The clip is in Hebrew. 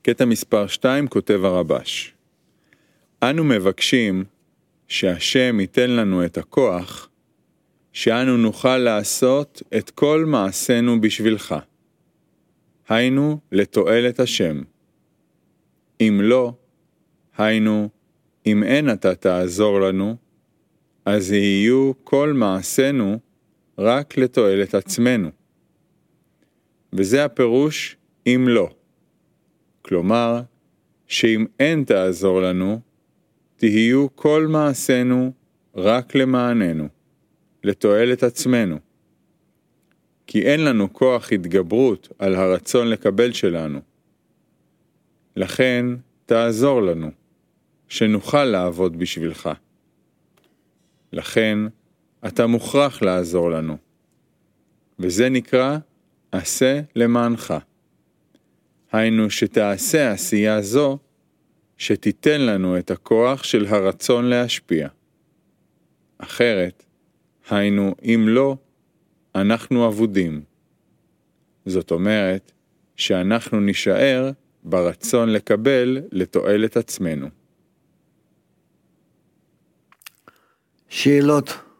קטע מספר 2 כותב הרבש. אנו מבקשים שהשם ייתן לנו את הכוח, שאנו נוכל לעשות את כל מעשינו בשבילך. היינו לתועלת השם. אם לא, היינו, אם אין אתה תעזור לנו, אז יהיו כל מעשינו רק לתועלת עצמנו. וזה הפירוש אם לא. כלומר, שאם אין תעזור לנו, תהיו כל מעשינו רק למעננו, לתועלת עצמנו. כי אין לנו כוח התגברות על הרצון לקבל שלנו. לכן תעזור לנו, שנוכל לעבוד בשבילך. לכן אתה מוכרח לעזור לנו. וזה נקרא עשה למענך. היינו שתעשה עשייה זו, שתיתן לנו את הכוח של הרצון להשפיע. אחרת, היינו אם לא, אנחנו עבודים. זאת אומרת שאנחנו נשאר ברצון לקבל לתועלת עצמנו. שאלות.